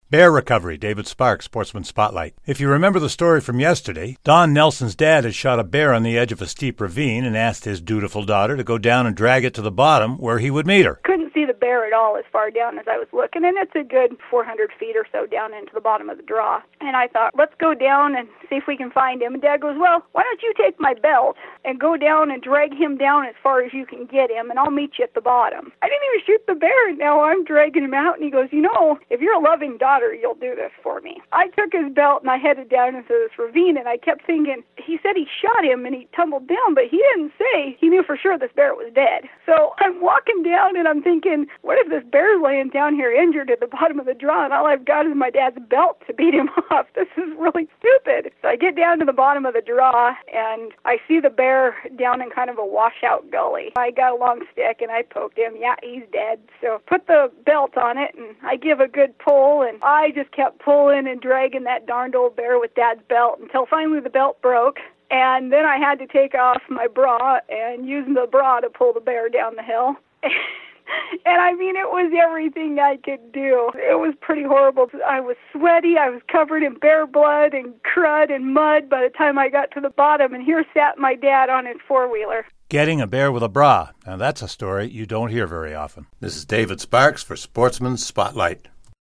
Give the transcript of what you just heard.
Bear recovery, David Sparks, Sportsman Spotlight. If you remember the story from yesterday, Don Nelson's dad had shot a bear on the edge of a steep ravine and asked his dutiful daughter to go down and drag it to the bottom where he would meet her. Couldn't see the bear at all as far down as I was looking, and it's a good 400 feet or so down into the bottom of the draw. And I thought, let's go down and see if we can find him. And Dad goes, well, why don't you take my belt and go down and drag him down as far as you can get him, and I'll meet you at the bottom. I didn't even shoot the bear, and now I'm dragging him out, and he goes, you know, if you're a loving daughter, you'll do this for me. I took his belt and I headed down into this ravine, and I kept thinking, he said he shot him and he tumbled down, but he didn't say he knew for sure this bear was dead. So I'm walking down and I'm thinking, what if this bear's laying down here injured at the bottom of the draw and all I've got is my dad's belt to beat him off? This is really stupid. So I get down to the bottom of the draw and I see the bear down in kind of a washout gully. I got a long stick and I poked him. Yeah, he's dead. So put the belt on it and I give a good pull, and I just kept pulling and dragging that darned old bear with Dad's belt until finally the belt broke. And then I had to take off my bra and use the bra to pull the bear down the hill. And I mean, it was everything I could do. It was pretty horrible. I was sweaty. I was covered in bear blood and crud and mud by the time I got to the bottom. And here sat my dad on his four-wheeler. Getting a bear with a bra. Now that's a story you don't hear very often. This is David Sparks for Sportsman Spotlight.